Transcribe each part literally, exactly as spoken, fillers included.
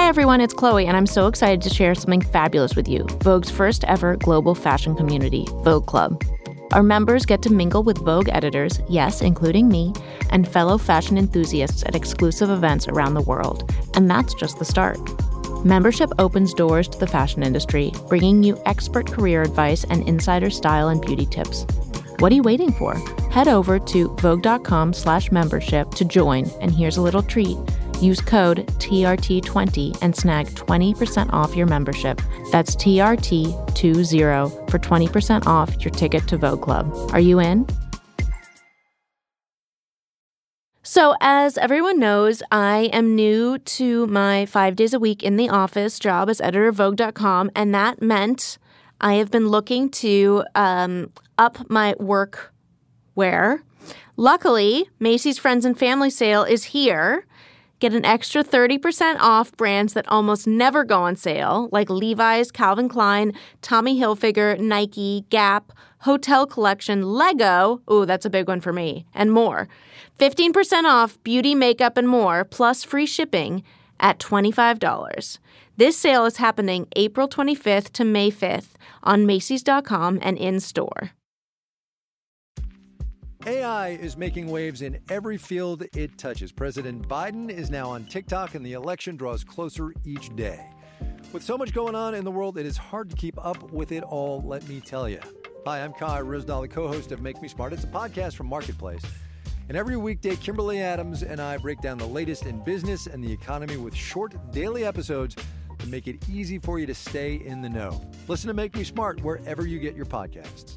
everyone, it's Chloe, and I'm so excited to share something fabulous with you. Vogue's first ever global fashion community, Vogue Club. Our members get to mingle with Vogue editors, yes, including me, and fellow fashion enthusiasts at exclusive events around the world. And that's just the start. Membership opens doors to the fashion industry, bringing you expert career advice and insider style and beauty tips. What are you waiting for? Head over to vogue.com slash membership to join, and here's a little treat. Use code T R T twenty and snag twenty percent off your membership. That's T R T twenty for twenty percent off your ticket to Vogue Club. Are you in? So as everyone knows, I am new to my five days a week in the office job as editor of Vogue dot com, and that meant I have been looking to um, up my work wear. Luckily, Macy's Friends and Family Sale is here. Get an extra thirty percent off brands that almost never go on sale, like Levi's, Calvin Klein, Tommy Hilfiger, Nike, Gap, Hotel Collection, Lego, ooh, that's a big one for me, and more. fifteen percent off beauty, makeup, and more, plus free shipping at twenty-five dollars. This sale is happening April twenty-fifth to May fifth on Macys dot com and in-store. A I is making waves in every field it touches. President Biden is now on TikTok, and the election draws closer each day. With so much going on in the world, it is hard to keep up with it all, let me tell you. Hi, I'm Kai Ryssdal, the co-host of Make Me Smart. It's a podcast from Marketplace. And every weekday, Kimberly Adams and I break down the latest in business and the economy with short daily episodes that make it easy for you to stay in the know. Listen to Make Me Smart wherever you get your podcasts.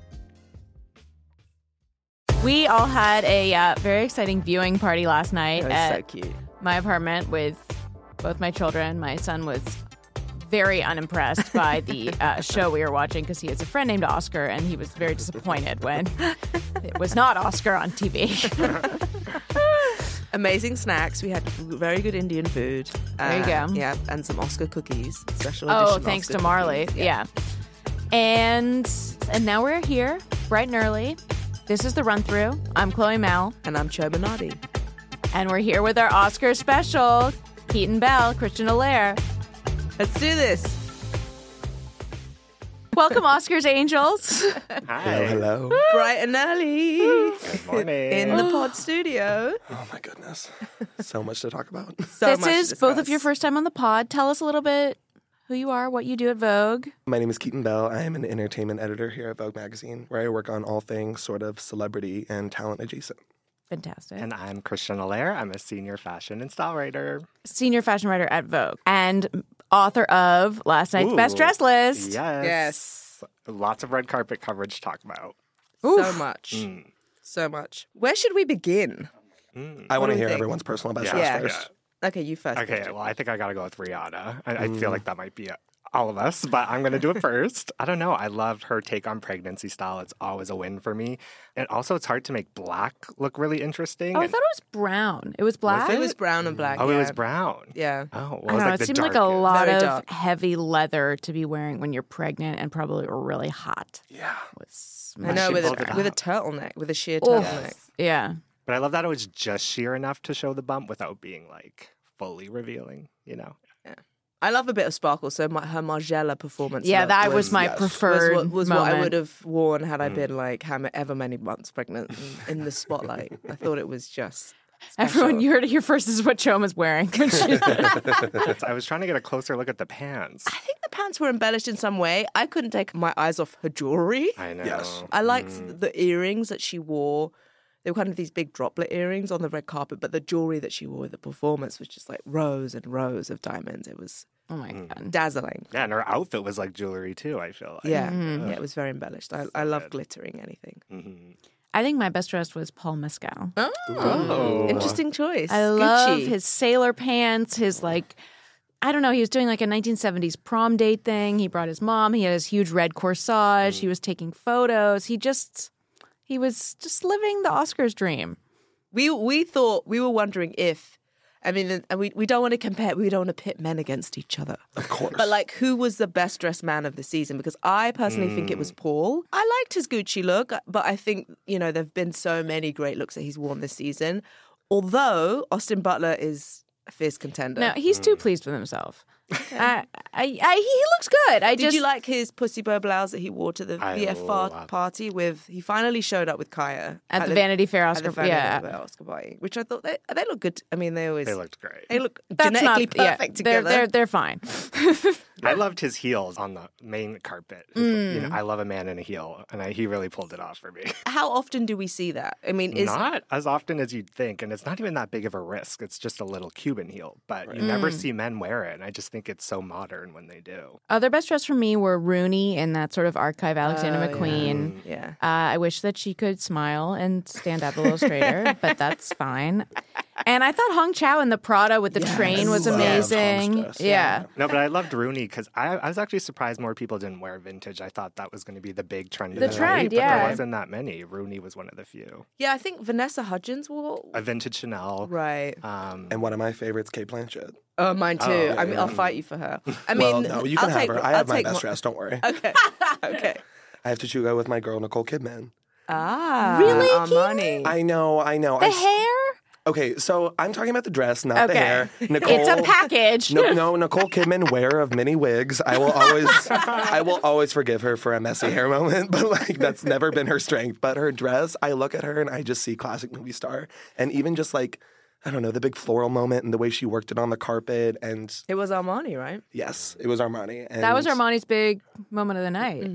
We all had a uh, very exciting viewing party last night at so cute. my apartment with both my children. My son was very unimpressed by the uh, show we were watching because he has a friend named Oscar, and he was very disappointed when it was not Oscar on T V. Amazing snacks. We had very good Indian food. There you Uh, go. Yeah, and some Oscar cookies. Special Oh, edition thanks Oscar to Marley. cookies. Yeah. And and now we're here, bright and early. This is The Run Through. I'm Chloe Mal. And I'm Cho Bernardi. And we're here with our Oscar special, Keaton Bell, Christian Allaire. Let's do this. Welcome, Oscars Angels. Hi. Hello. Bright and early. Good morning. In the pod studio. Oh my goodness. So much to talk about. So this much to is both of discuss. your first time on the pod. Tell us a little bit who you are, what you do at Vogue. My name is Keaton Bell. I am an entertainment editor here at Vogue Magazine, where I work on all things sort of celebrity and talent adjacent. Fantastic. And I'm Christian Allaire. I'm a senior fashion and style writer. Senior fashion writer at Vogue and author of last night's Ooh. Best Dress List. Yes. Yes. Lots of red carpet coverage to talk about. So much. Mm. So much. Where should we begin? Mm. I What want do to we hear think? everyone's personal best Yeah. dress Yeah. first. Okay, you first. Okay, Christian. well, I think I got to go with Rihanna. I, I feel like that might be all of us, but I'm going to do it first. I don't know. I love her take on pregnancy style. It's always a win for me. And also, it's hard to make black look really interesting. Oh, I And- thought it was brown. It was black? It was brown and black. oh, yeah. it was brown. Yeah. Oh, well, I it was don't know. like It the seemed like a darkest. lot Very of dark. heavy leather to be wearing when you're pregnant and probably really hot. Yeah. Was I know, She with pulled a, it with a out. turtleneck, with a sheer Oh. turtleneck. Yeah. But I love that it was just sheer enough to show the bump without being like fully revealing, you know? I love a bit of sparkle, so my, her Margiela performance. Yeah, look that was was my yes. was preferred what, was moment. what I would have worn had I Mm. been like however many months pregnant in, in the spotlight. I thought it was just Everyone, special. you heard it here first. This is what Chom is wearing. It's- I was trying to get a closer look at the pants. I think the pants were embellished in some way. I couldn't take my eyes off her jewelry. I know. Yes. I liked Mm. the earrings that she wore. They were kind of these big droplet earrings on the red carpet, but the jewelry that she wore with the performance was just like rows and rows of diamonds. It was Oh my God. dazzling. Yeah, and her outfit was like jewelry too, I feel like. Yeah, Mhm. yeah, it was very embellished. I, So I love good. glittering anything. Mhm. I think my best dress was Paul Mescal. Oh. Interesting choice. I love Gucci. his sailor pants, his like, I don't know, he was doing like a nineteen seventies prom date thing. He brought his mom. He had his huge red corsage. He was taking photos. He just, he was just living the Oscars dream. We we thought we were wondering if, I mean, and we we don't want to compare. We don't want to pit men against each other. Of course. But like, who was the best dressed man of the season? Because I personally think it was Paul. I liked his Gucci look, but I think you know there've been so many great looks that he's worn this season. Although Austin Butler is a fierce contender. No, he's too pleased with himself. I, I, I, he looks good. I Did just you like his pussy bow blouse that he wore to the I V F R love- party with? He finally showed up with Kaya at the Vanity Fair at the Oscar. Vanity Yeah, Fair Oscar party, which I thought they they look good. I mean, they always They looked great. they look that's genetically not. Yeah, perfect they're together. they're they're fine. I loved his heels on the main carpet. His- You know, I love a man in a heel, and I, he really pulled it off for me. How often do we see that? I mean, is Not as often as you'd think, and it's not even that big of a risk. It's just a little Cuban heel, but you never see men wear it, and I just think it's so modern when they do. Other best dressed for me were Rooney in that sort of archive Alexander Oh, yeah. McQueen. yeah. Uh, I wish that she could smile and stand up a little straighter, but that's fine. And I thought Hong Chow in the Prada with the Yes. train was Loved Hong's amazing. dress, Yeah. yeah. No, but I loved Rooney because I, I was actually surprised more people didn't wear vintage. I thought that was going to be the big trend. of The night, trend, but yeah. there wasn't that many. Rooney was one of the few. Yeah, I think Vanessa Hudgens wore A vintage Chanel. right. Um, And one of my favorites, Kate Blanchett. Oh, mine too. Oh, I mean, yeah. I'll fight you for her. I mean, well, no, you can I'll have take, her. I I'll have my take best mo- dress. Don't worry. Okay, okay. I have to chew go with my girl Nicole Kidman. Ah, Really, Armani. I know, I know. The I s- hair? Okay, so I'm talking about the dress, not the Okay. hair. Nicole, It's a package. No, no, Nicole Kidman, wearer of many wigs. I will always, I will always forgive her for a messy hair moment, but like that's never been her strength. But her dress, I look at her and I just see classic movie star, and even just like, I don't know, the big floral moment and the way she worked it on the carpet, and It was Armani, right? yes, it was Armani. And That was Armani's big moment of the night.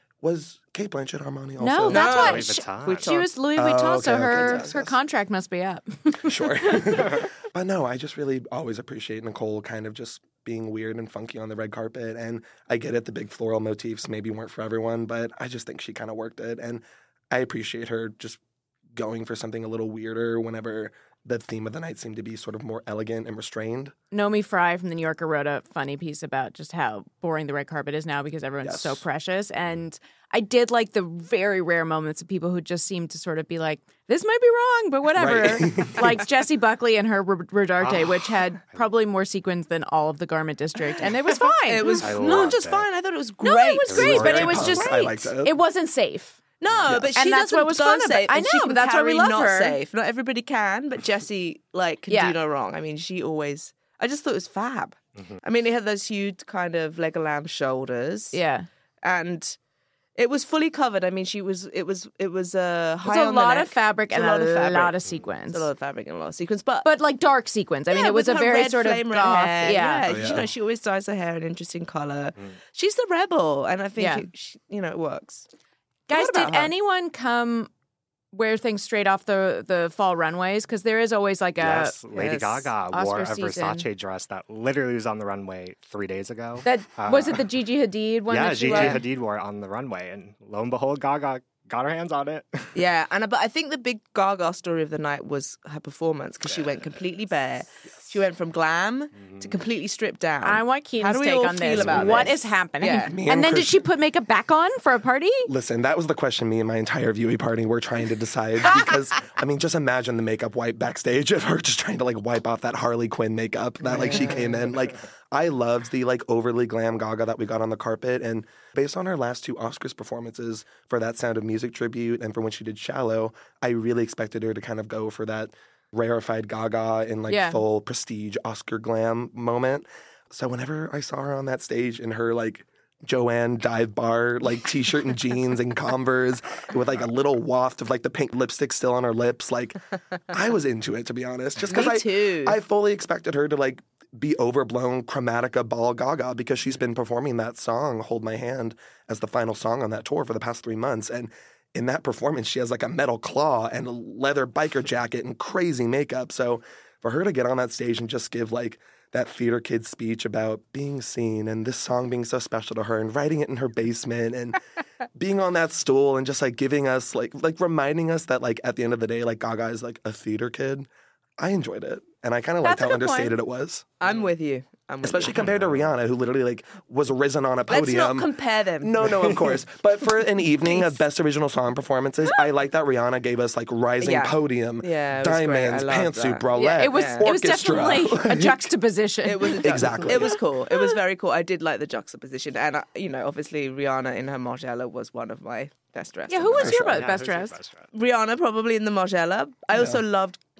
Was Kate Blanchett Armani also? No, that's No. why Louis she, Vuitton. she was Louis Oh, Vuitton, okay, so okay, her yes, her yes. contract must be up. Sure. But no, I just really always appreciate Nicole kind of just being weird and funky on the red carpet. And I get it, the big floral motifs maybe weren't for everyone, but I just think she kind of worked it. And I appreciate her just going for something a little weirder whenever the theme of the night seemed to be sort of more elegant and restrained. Nomi Fry from The New Yorker wrote a funny piece about just how boring the red carpet is now because everyone's Yes. so precious. And I did like the very rare moments of people who just seem to sort of be like, this might be wrong, but whatever. Right. Like Jessie Buckley and her R- Rodarte, which had probably more sequins than all of the Garment District. And it was fine. It was I not loved just it. fine. I thought it was great. No, it was It great, was but very it was punk. just I liked it. it wasn't safe. No, but she And that's doesn't what was go fun about- safe. I and she know, can but that's why we carry love not her. safe. Not everybody can, but Jessie like can Yeah. do no wrong. I mean, she always. I just thought it was fab. I mean, it had those huge kind of leg lamb shoulders. Yeah. and it was fully covered. I mean, she was. It was. It was uh, high It's a on the lot neck. of fabric It's and a lot of fabric. lot of sequins. It's a lot of fabric and a lot of sequins, but But like dark sequins. I mean, yeah, it was with a her very red sort of flame red goth. hair. Yeah. Yeah, Oh, you know, yeah. she always dyes her hair an interesting color. She's the rebel, and I think Yeah. it, she, you know it works. Guys, What did about her? anyone come wear things straight off the, the fall runways? Because there is always like a Yes, Lady yes, Gaga wore a Oscar season. Versace dress that literally was on the runway three days ago. that Uh, was it the Gigi Hadid one? yeah, that she Gigi wore? Hadid wore it on the runway, and lo and behold, Gaga got her hands on it. Yeah, and but I think the big Gaga story of the night was her performance because she went completely bare. She went from glam to completely stripped down. I want How Keaton's do we take all on feel this. about What this? is happening? Yeah. Me And and then did Chris- she put makeup back on for a party? Listen, that was the question me and my entire viewing party were trying to decide because, I mean, just imagine the makeup wipe backstage of her just trying to like wipe off that Harley Quinn makeup that like she came in. Like, I loved the like overly glam Gaga that we got on the carpet. And based on her last two Oscars performances for that Sound of Music tribute and for when she did Shallow, I really expected her to kind of go for that rarefied Gaga in like Yeah. full prestige Oscar glam moment. So whenever I saw her on that stage in her like Joanne dive bar, like t-shirt and jeans and Converse with like a little waft of like the pink lipstick still on her lips. Like I was into it, to be honest, just because Me I, too. I fully expected her to like be overblown Chromatica ball Gaga because she's been performing that song, Hold My Hand, as the final song on that tour for the past three months. And in that performance, she has like a metal claw and a leather biker jacket and crazy makeup. So for her to get on that stage and just give like that theater kid speech about being seen and this song being so special to her and writing it in her basement and being on that stool and just like giving us like like reminding us that like at the end of the day like Gaga is like a theater kid. I enjoyed it. And I kind of liked That's a how good point. understated it was. I'm with you. I'm with Especially you. compared to Rihanna, who literally like was risen on a Let's podium. not compare them. No, no, of course. But for an evening of best original song performances, I like that Rihanna gave us like rising Yeah. podium, Yeah, it was great. diamonds, I loved pantsuit, that. bralette, Yeah, it was Yeah. it was orchestra. definitely a juxtaposition. It was Exactly. It was cool. It was very cool. I did like the juxtaposition, and uh, you know, obviously Rihanna in her Margiela was one of my best dresses. yeah, who was For your sure. be- Yeah, best who's your dress? best dress? Rihanna probably in the Margiela. I also loved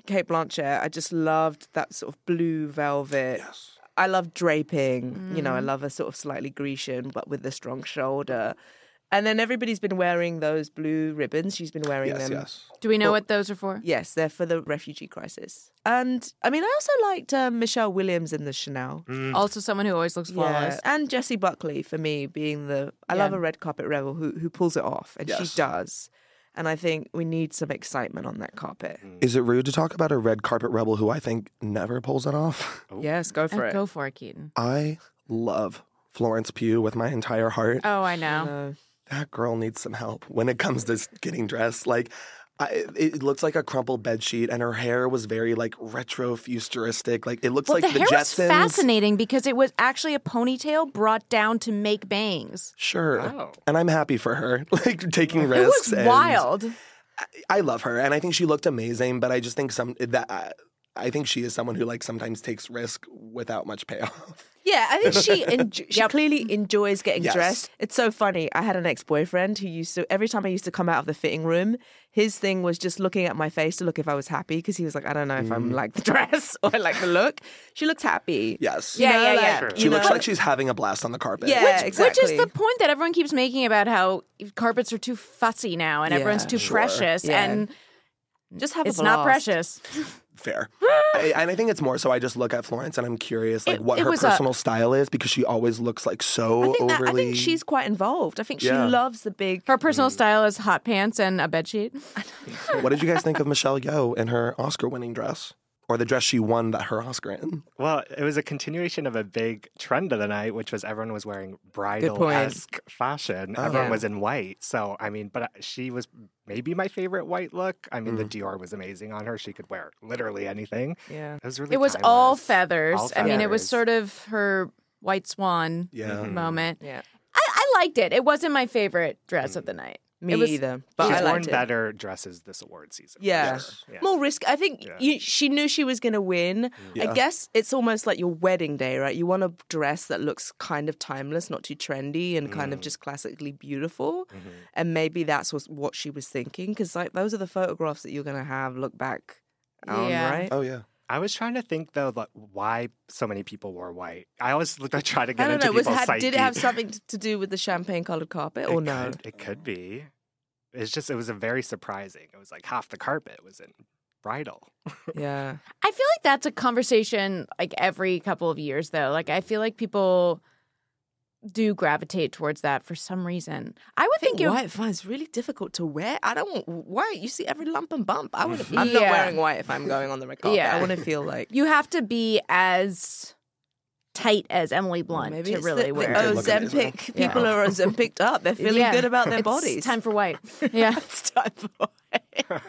Kate Blanchett, I just loved that sort of blue velvet. Yes. I love draping. Mm. You know, I love a sort of slightly Grecian, but with a strong shoulder. And then everybody's been wearing those blue ribbons. She's been wearing Yes, them. yes. Do we know what those are for? Yes, they're for the refugee crisis. And I mean, I also liked uh, Michelle Williams in the Chanel. Also someone who always looks flawless. Yeah. And Jessie Buckley for me being the, I Yeah. love a red carpet rebel who who pulls it off. And Yes. she does. And I think we need some excitement on that carpet. Is it rude to talk about a red carpet rebel who I think never pulls it off? Yes, go for Uh, it. Go for it, Keaton. I love Florence Pugh with my entire heart. Oh, I know. Uh, That girl needs some help when it comes to getting dressed. Like, I, it looks like a crumpled bed sheet, and her hair was very like retro futuristic. Like it looks Well, like the the, hair was Jetsons. fascinating because it was actually a ponytail brought down to make bangs. Sure, Oh. and I'm happy for her, like taking It risks. was and wild. I, I love her, and I think she looked amazing. But I just think some that uh, I think she is someone who like sometimes takes risk without much payoff. Yeah, I think she enjo- she clearly enjoys getting Yes. dressed. It's so funny. I had an ex-boyfriend who used to, every time I used to come out of the fitting room, his thing was just looking at my face to look if I was happy because he was like, I don't know if I'm like the dress or I like the look. She looks happy. Yes, Yeah, You know, yeah, like, yeah. Sure. you she looks know? like she's having a blast on the carpet. Yeah, Which, exactly. which is the point that everyone keeps making about how carpets are too fussy now and Yeah, everyone's too sure. precious. Yeah. And Just have a it's not blast. precious. Fair. I, and I think it's more so I just look at Florence and I'm curious like It- what it her was a- personal style is because she always looks like so I think, that, I overly. think she's quite involved. I think Yeah. she loves the big. Her personal style is hot pants and a bedsheet. What did you guys think of Michelle Yeoh in her Oscar-winning dress, or the dress she won that her Oscar in? Well, it was a continuation of a big trend of the night, which was everyone was wearing bridal-esque fashion. Oh. Everyone Yeah. was in white. So, I mean, but she was maybe my favorite white look. I mean, Mm. the Dior was amazing on her. She could wear literally anything. Yeah. It was really It was all timeless. feathers. All I mean, it was feathers. sort of her white swan Yeah. Mhm. moment. Yeah. I, I liked it. It wasn't my favorite dress of the night. Me It was- either. But She's I worn liked it. better dresses this award season. for Yeah. sure. Yeah. More risk. I think Yeah. you, she knew she was going to win. Yeah. I guess it's almost like your wedding day, right? You want a dress that looks kind of timeless, not too trendy, and kind of just classically beautiful. Mhm. And maybe that's was what she was thinking, because like those are the photographs that you're going to have look back on, Yeah. right? Oh yeah. I was trying to think though, like, why so many people wore white. I always look, I try to I get don't into know. Was, people's had, psyche. did it have something to do with the champagne colored carpet, or it no? Could, it could be. It's just it was a very surprising. It was like half the carpet was in bridal. Yeah. I feel like that's a conversation like every couple of years, though. Like, I feel like people do gravitate towards that for some reason. I would I think think it white finds really difficult to wear. I don't want white. You see every lump and bump. I would. I'm Yeah. not wearing white if I'm going on the red carpet. Yeah. I want to feel like you have to be as tight as Emily Blunt maybe to it's really the, wear. the They look amazing. Ozempic. People are Ozempicked up. They're feeling Yeah. good about their It's bodies. time for white. Yeah. It's time for white.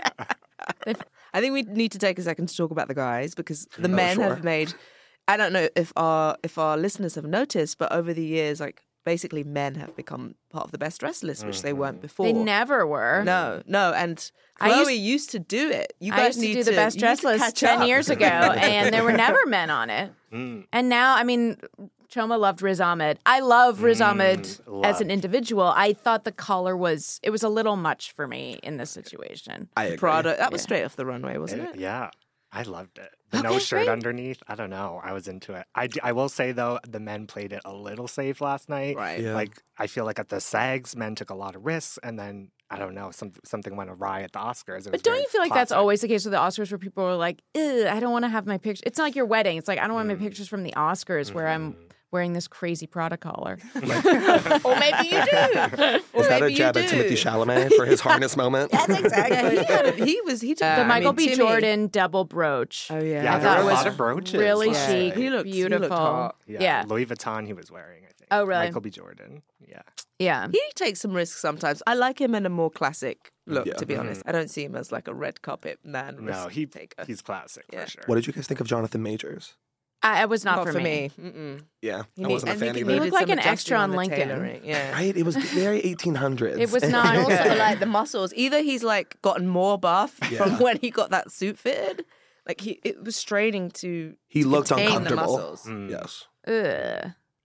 I think we need to take a second to talk about the guys because the Oh, men sure. have made. I don't know if our if our listeners have noticed, but over the years, like basically, men have become part of the best dressed list, which they weren't before. They never were. No, no, and I Chloe used- used, to do it. You I guys used to need do the best you need dress to list catch ten up. years ago, and there were never men on it. Mm. And now, I mean, Choma loved Riz Ahmed. I love Riz Ahmed as loved. an individual. I thought the collar was, it was a little much for me in this situation. I agree. Prada. That was straight off the runway, wasn't it? Yeah, I loved it. The Okay, no shirt great. underneath. I don't know. I was into it. I, d- I will say though, the men played it a little safe last night. Right. Yeah. Like I feel like at the SAGs, men took a lot of risks, and then I don't know, some, something went awry at the Oscars. It was But don't very you feel like that's classic. always the case with the Oscars where people are like, Ugh, I don't want to have my picture. It's not like your wedding. It's like, I don't want my pictures from the Oscars where I'm wearing this crazy Prada collar. Or maybe you do. Or Is that a maybe jab you at do. Timothy Chalamet for his harness moment? That's exactly. Yeah, he, had a, he was. He did the I Michael mean, B. Timmy- Jordan double brooch. Oh yeah. Yeah, I there thought were it a was lot of brooches. really last chic, night. He looked- he looked beautiful. hot. Yeah. Yeah. Louis Vuitton he was wearing, I think. Oh, really? Michael B. Jordan. Yeah. Yeah. He takes some risks sometimes. I like him in a more classic look, Yeah. to be honest. I don't see him as like a red carpet man. No, risk he taker. he's classic Yeah. for sure. What did you guys think of Jonathan Majors? I, it was not, Not for me. Mm-mm. Yeah, He I need- wasn't a and fan he either. He looked needed like some an extra adjusting on the Lincoln. tailoring. Yeah. Right? It was very eighteen hundreds. It was not And also good. like the muscles. Either he's like gotten more buff Yeah. from when he got that suit fitted. Like he, it was straining to. He to looked contain uncomfortable. The muscles. Mm. Yes. Ugh.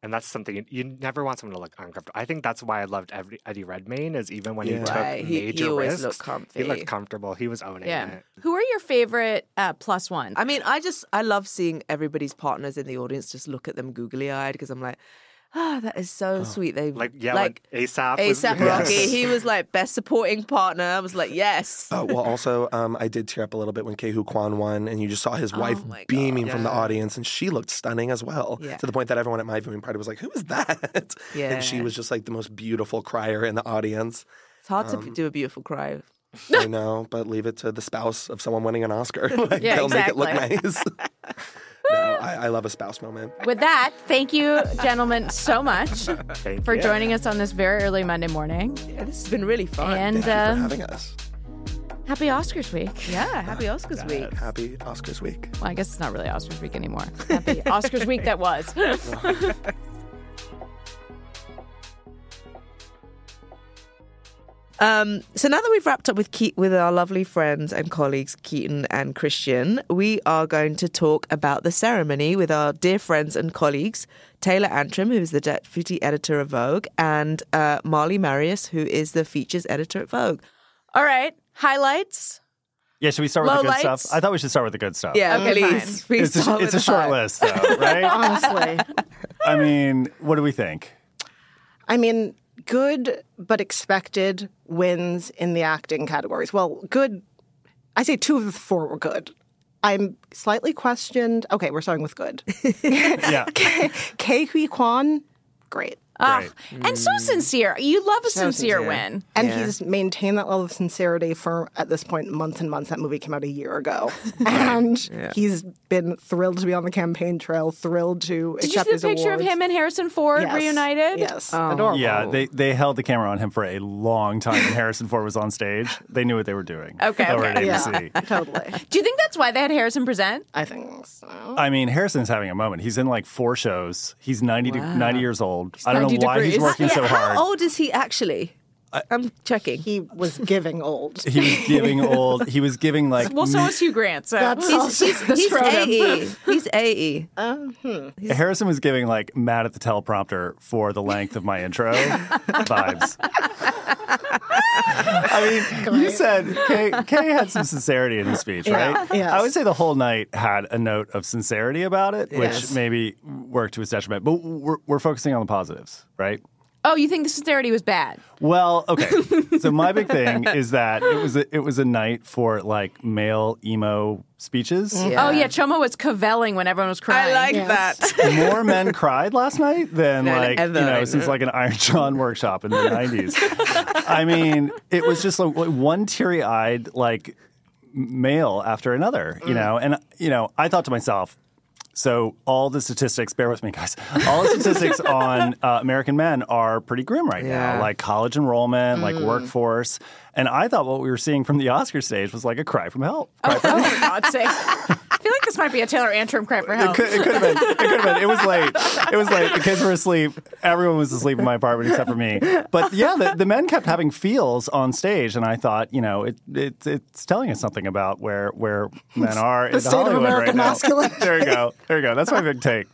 And that's something you, you never want someone to look uncomfortable. I think that's why I loved Eddie, Eddie Redmayne is even when Yeah. he took Right. He- he major always risks, looked comfy. he looked comfortable. He was owning Yeah. it. Who are your favorite uh, plus one? I mean, I just I love seeing everybody's partners in the audience just look at them googly eyed because I'm like, ah, that is so sweet. They Like, yeah, like like ASAP. was- ASAP Yes. Rocky. He was like best supporting partner. I was like, yes. Oh, well, also, um, I did tear up a little bit when Kehu Kwan won, and you just saw his wife my beaming from the Yeah. audience, and she looked stunning as well. Yeah. To the point that everyone at my viewing party was like, "Who is that?" Yeah. And she was just like the most beautiful crier in the audience. It's hard Um, to do a beautiful cry. I know, but leave it to the spouse of someone winning an Oscar. Like, Yeah, they'll make it look exactly. nice. No, I, I love a spouse moment. With that, thank you, gentlemen, so much Thank for you. joining us on this very early Monday morning. Yeah, this has been really fun. And Thank you for um, having us. happy Oscars week. yeah, happy Oscars week. Happy Oscars week. Well, I guess it's not really Oscars week anymore. Happy Oscars week that was. Um, so now that we've wrapped up with Ke- with our lovely friends and colleagues Keaton and Christian, we are going to talk about the ceremony with our dear friends and colleagues Taylor Antrim, who is the deputy editor of Vogue, and uh, Marley Marius, who is the features editor at Vogue. All right, highlights. Yeah, should we start with the good Lowlights? stuff? I thought we should start with the good stuff. Yeah, Okay, please. fine. please It's a, start it's a with short that. list, though, right? Honestly. I mean, what do we think? I mean, good but expected wins in the acting categories. Well, good. I say two of the four were good. I'm slightly questioned. Okay, we're starting with good. Yeah. Ke Huy Kwan, great. Ah, Great. and so sincere. You love a So sincere sincere. win. And Yeah. he's maintained that level of sincerity for, at this point, months and months. That movie came out a year ago. And he's been thrilled to be on the campaign trail, thrilled to Did you accept see his the picture awards. of him and Harrison Ford Yes. reunited? Yes. Oh. Adorable. Yeah, they, they held the camera on him for a long time when Harrison Ford was on stage. They knew what they were doing. Okay, over okay. at A B C. Yeah, totally. Do you think that's why they had Harrison present? I think so. I mean, Harrison's having a moment. He's in like four shows. He's ninety, to, ninety years old. I don't know ninety why he's degrees. working so hard. How old is he actually? I'm checking. He was giving old. He was giving old. He was giving like. Well, so was Hugh Grant. So That's He's, he's, the he's scrotum. eighty. He's eighty. Harrison was giving like mad at the teleprompter for the length of my intro vibes. I mean, you said Kay, Kay had some sincerity in his speech, right? Yeah, yes. I would say the whole night had a note of sincerity about it, which Yes. maybe worked to his detriment. But we're, we're focusing on the positives, right? Oh, you think the sincerity was bad? Well, okay. So my big thing is that it was a, it was a night for like male emo speeches. Oh, yeah. Choma was cavelling when everyone was I crying. like Yes. that. More men cried last night than Than like ever. you know since like an Iron John workshop in the nineties. I mean, it was just like one teary-eyed like male after another, you know. And you know, I thought to myself, so all the statistics, bear with me, guys. All the statistics on uh, American men are pretty grim right Yeah. now, like college enrollment, like workforce. And I thought what we were seeing from the Oscar stage was like a cry from hell. Cry Oh, from for God's sake. I feel like this might be a Taylor Antrim cry for help. It could, it could have been. It could have been. It was late. It was late. The kids were asleep. Everyone was asleep in my apartment except for me. But yeah, the, the men kept having feels on stage, and I thought, you know, it, it it's telling us something about where where men are in state of Hollywood American right now. masculinity. There you go. There you go. That's my big take.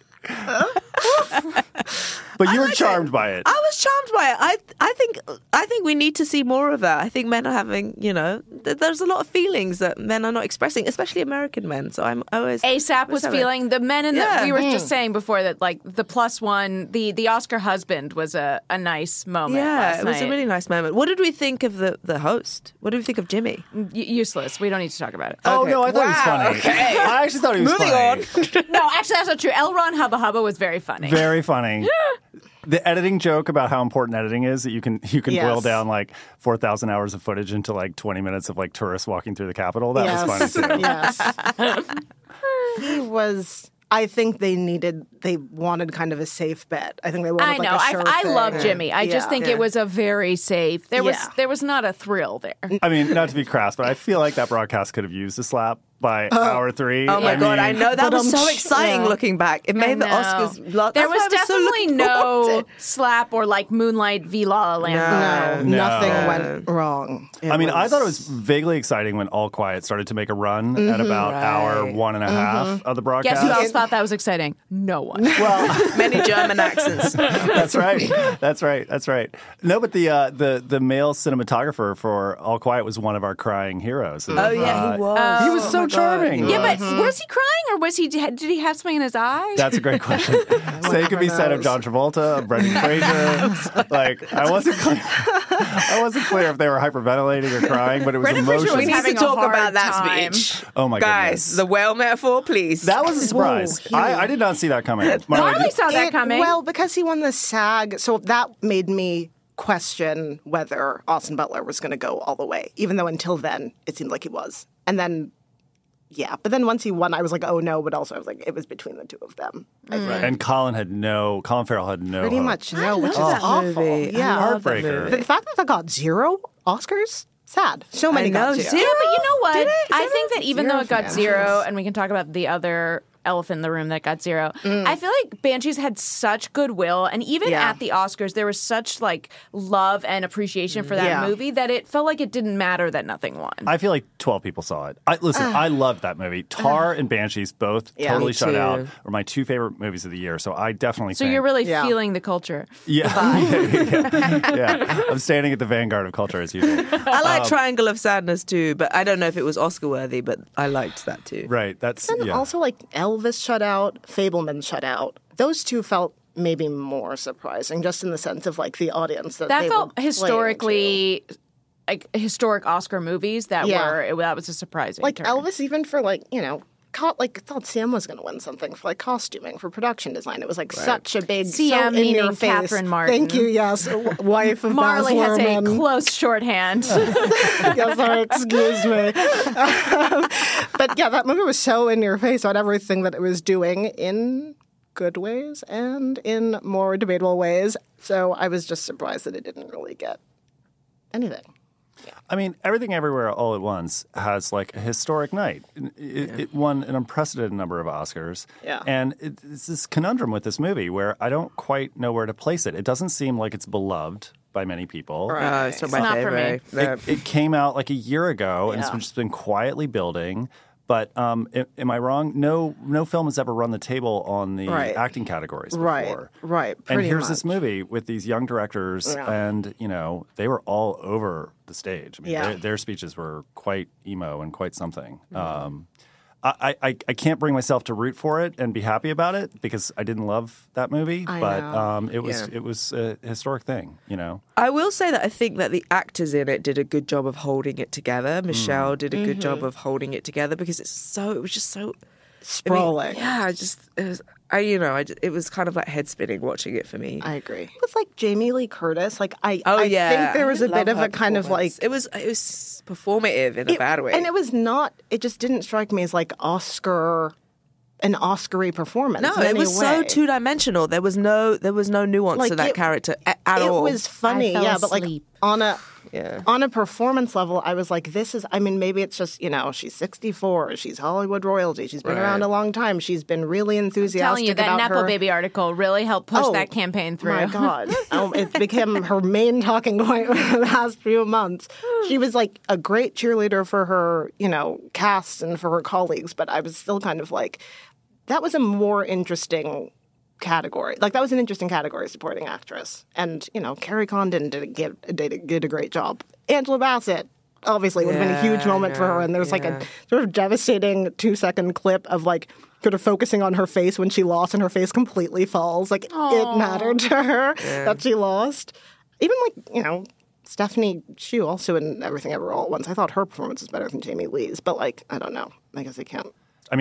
But you were charmed by it. I was charmed by it. I I think I think we need to see more of that. I think men are having, you know, th- there's a lot of feelings that men are not expressing, especially American men. So I'm always ASAP was Let's have it. feeling the men in the. Yeah. We were just saying before that, like the plus one, the the Oscar husband was a, a nice moment. Yeah, last it was night. a really nice moment. What did we think of the, the host? What did we think of Jimmy? Y- useless. We don't need to talk about it. Oh Okay. no, I thought Wow, he was funny. okay. I actually thought he was Moving funny. on. No, actually, that's not true. L. Ron Hubba Hubba was very funny. Very funny. The editing joke about how important editing is, that you can you can Yes. boil down like four thousand hours of footage into like twenty minutes of like tourists walking through the Capitol. That yes. was funny too. Yes. He was. I think they needed. They wanted kind of a safe bet. I think they wanted. I know. Like a I, sure I thing. love Jimmy. I just Yeah. think Yeah. it was a very safe. There was Yeah. there was not a thrill there. I mean, not to be crass, but I feel like that broadcast could have used a slap. by hour three. Oh my I god, mean, I know that But, was so um, exciting yeah. looking back. It made the know. Oscars. Lo- There that's was why I so definitely looking forward no to- slap or like Moonlight v La La Land. No, No. nothing No. went wrong. I mean, I thought it was vaguely exciting when All Quiet started to make a run at about hour Right. one and a half of the broadcast. Guess who else thought that was exciting? No one. Well, many German accents. that's right. That's right. That's right. No, but the uh, the the male cinematographer for All Quiet was one of our crying heroes. And, Oh yeah, uh, he was. He was so Oh my God, charming. he Yeah, was. but was he crying or was he? Did he have something in his eye? That's a great question. Same could be said of John Travolta, of Brendan Fraser. Like I wasn't clear. I wasn't clear if they were hyperventilating or crying, but it was Brendan Fraser emotional. we was need to having a talk hard about that time. speech. Oh my Guys, goodness. the whale metaphor, please. That was a surprise. I, I did not see that coming. Marley, Marley did- saw that It- coming. Well, because he won the SAG, so that made me question whether Austin Butler was going to go all the way, even though until then it seemed like he was. And then, yeah, but then once he won, I was like, oh no, but also I was like, it was between the two of them. I think. and Colin had no. Colin Farrell had no. Pretty hope. much no, which is that awful. movie. I Yeah. love that Heartbreaker. movie. The fact that that got zero Oscars, sad. So many I know, got zero. zero. Yeah, but you know what? Did it? Is I that think a that even zero though it got for zero, Banshees? and we can talk about the other elephant in the room that got zero, I feel like Banshees had such goodwill, and even Yeah. at the Oscars, there was such like love and appreciation for that Yeah. movie that it felt like it didn't matter that nothing won. I feel like twelve people saw it. I listen. I loved that movie. Tar and Banshees both Yeah. totally Me shut too. out. Were my two favorite movies of the year. So I definitely. so think, you're really Yeah. feeling the culture. yeah, yeah, yeah. I'm standing at the vanguard of culture as usual. I Um, like Triangle of Sadness too, but I don't know if it was Oscar worthy, but I liked that too. Right. That's And yeah. also, like, Elvis shut out, Fableman shut out. Those two felt maybe more surprising, just in the sense of, like, the audience that That they felt were playing historically. Like historic Oscar movies that Yeah. were it, that was a surprising to. Like, turn. Elvis, even for, like, you know, co- like, I thought Sam was going to win something for, like, costuming, for production design. It was, like, such a big, Sam so in your meaning face. Catherine Martin. Thank you, yes. w- Wife of Marley Baz has a Luhrmann. close shorthand. Yes, sorry, excuse me. Um, but yeah, that movie was so in your face on everything that it was doing in good ways and in more debatable ways. So I was just surprised that it didn't really get anything. I mean, Everything Everywhere All at Once has like a historic night. It, it won an unprecedented number of Oscars. Yeah. And it, it's this conundrum with this movie where I don't quite know where to place it. It doesn't seem like it's beloved by many people. Uh, it's not my not for me. favorite. No. It, it came out like a year ago, and it's Yeah. been- just been quietly building. But um, a- am I wrong? No, no film has ever run the table on the Right. acting categories before. Right, right. And Pretty here's much. this movie with these young directors, Yeah. and you know they were all over the stage. I mean, Yeah. their, their speeches were quite emo and quite something. Mm-hmm. Um, I, I, I can't bring myself to root for it and be happy about it because I didn't love that movie. I but know. um, it was Yeah. it was a historic thing, you know. I will say that I think that the actors in it did a good job of holding it together. Michelle did a good Mm-hmm. job of holding it together because it's so it was just so I mean, Sprawling. yeah, I just it was I you know I just, it was kind of like head spinning watching it for me. I agree. With like Jamie Lee Curtis, like I, oh I yeah, think there was I a bit love of her a kind of like performance. it was it was performative in a It- bad way. And it was not, it just didn't strike me as like Oscar, an Oscar-y performance. no, in it any was so way. two dimensional. There was no there was no nuance Like, to that it- character a- at it all. was funny, I fell yeah, but like asleep. on a Yeah. on a performance level, I was like, this is. I mean, maybe it's just you know she's sixty-four, she's Hollywood royalty, she's been Right. around a long time, she's been really enthusiastic telling you that about Nepo her. Baby article really helped push Oh, that campaign through. My God, oh, it became her main talking point for the past few months. She was like a great cheerleader for her, you know, cast and for her colleagues, but I was still kind of like, that was a more interesting category. Like that was an interesting category, supporting actress. And you know, Carrie Condon did a, did, a- did a great job. Angela Bassett. Obviously, it would have been a huge Yeah, moment for her. And there's like yeah. a sort of devastating two second clip of like sort of focusing on her face when she lost and her face completely falls. Like it mattered to her that she lost. Even like, you know, Stephanie Hsu also in Everything Ever All at Once. I thought her performance was better than Jamie Lee's. But like, I don't know. I guess I can't. I mean,